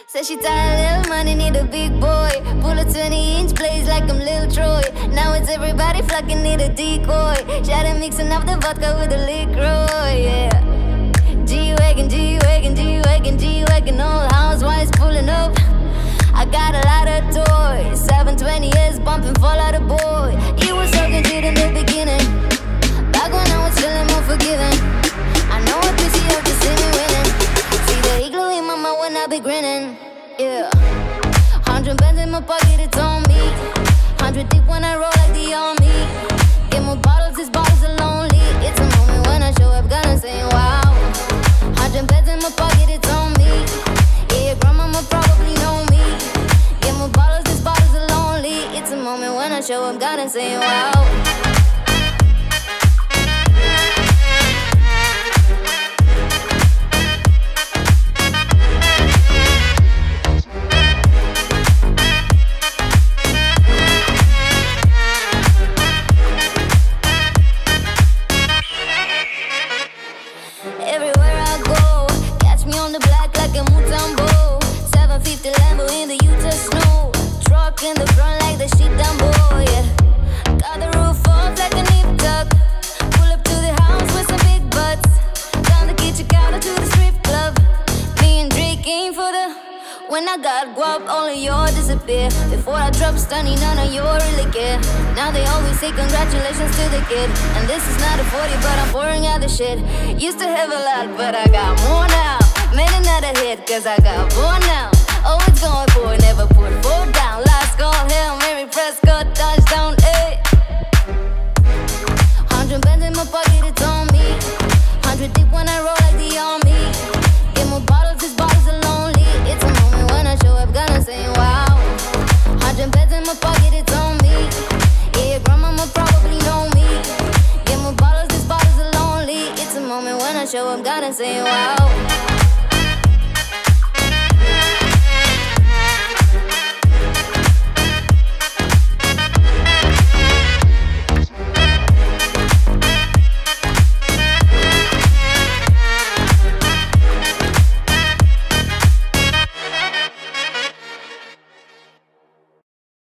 Said she tired of little money, need a big boy. Pull a 20-inch blaze like I'm Lil Troy. Now it's everybody flocking, need a decoy. Shot mixing up the vodka with the liquor, yeah. G-Wagon, G-Wagon, G-Wagon, G-Wagon, old housewives pulling up. I got a lot of toys, 720 years bumping Fall Out Boy. It was so good in the beginning, back when I was feeling more forgiving. I know I pissed you off to see me winning. See the igloo in my mouth when I be grinning, yeah. 100 bands in my pocket, it's on me. 100 deep when I roll like the army. Get more bottles, these bottles are lonely. It's a moment when I show up, gonna say wow. 100 bands in my pocket, it's on me. Yeah, your grandmama probably know me. Get more bottles, these bottles are lonely. It's a moment when I show up, gonna say wow. Everywhere I go, catch me on the black like a Mutombo. 750 Lambo in the Utah snow. Truck in the front like the shit Dumbo, yeah. Got the roof off like a nip tuck. Pull up to the house with some big butts. Down the kitchen counter to the strip club. Me and Drake came for the... When I got guap, only yours disappear. Before I drop stunning, none of you really care. Now they always say congratulations to the kid. And this is not a 40, but I'm pouring out the shit. Used to have a lot, but I got more now. Made another hit, cause I got more now. Always going for it, never put foot down. Last call, Hail Mary, Prescott, touchdown, ayy. 100 bands in my pocket, it's on me. 100 deep when I roll like the army. Get more bottles, these bottles are lonely. It's a moment when I show up, gonna say wow. 100 bands in my pocket, it's on me. Yeah, your grandmama probably know me. Get more bottles, these bottles are lonely. It's a moment when I show up, gonna say wow.